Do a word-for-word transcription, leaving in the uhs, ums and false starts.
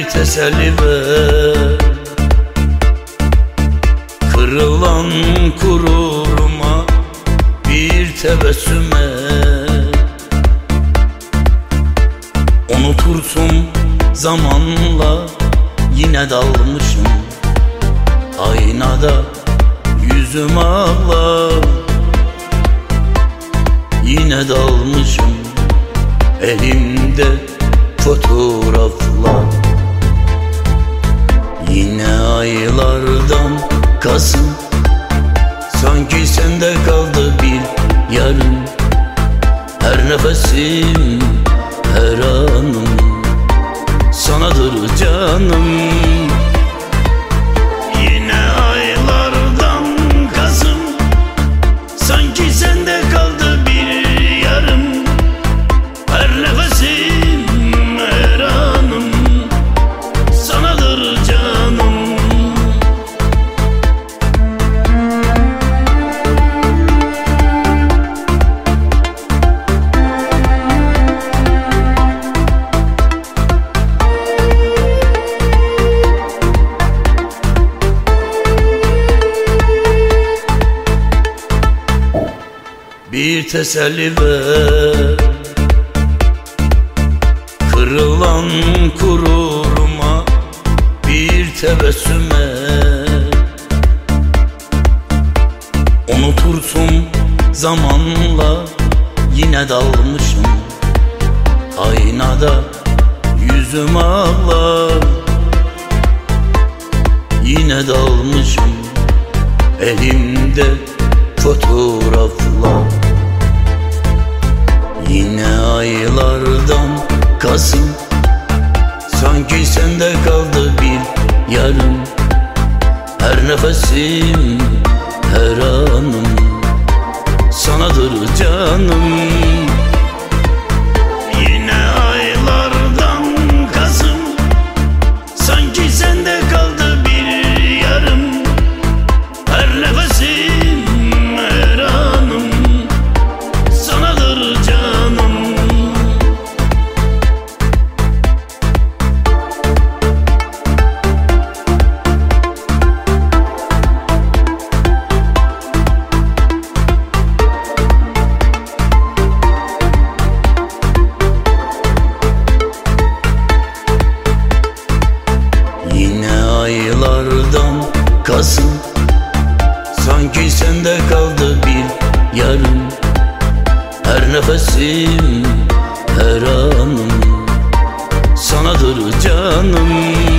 bir teselli ver, kırılan gururuma bir tebessüm et. Unutursun zamanla, yine dalmışım aynada yüzüm ağlar. Yine dalmışım elimde fotoğraflar. Yine aylardan Kasım, sanki sende kaldı bir yarım. Her nefesim, her anım sanadır canım. Yine aylardan Kasım, sanki sende kaldı bir yarım. Her nefesim, her anım sanadır canım. Bir teselli ver, kırılan gururuma bir tebessüm et. Unutursun zamanla, yine dalmışım aynada yüzüm ağlar. Yine dalmışım elimde fotoğraflar. Yine aylardan Kasım, sanki sende kaldı bir yarım. Her nefesim, her anım sanadır canım. Yine aylardan Kasım, sanki sende kaldı bir yarım. Her nefesim, her anım sanadır canım. Yine aylardan Kasım, sanki sende kaldı bir yarım. Her nefesim, her anım sanadır canım.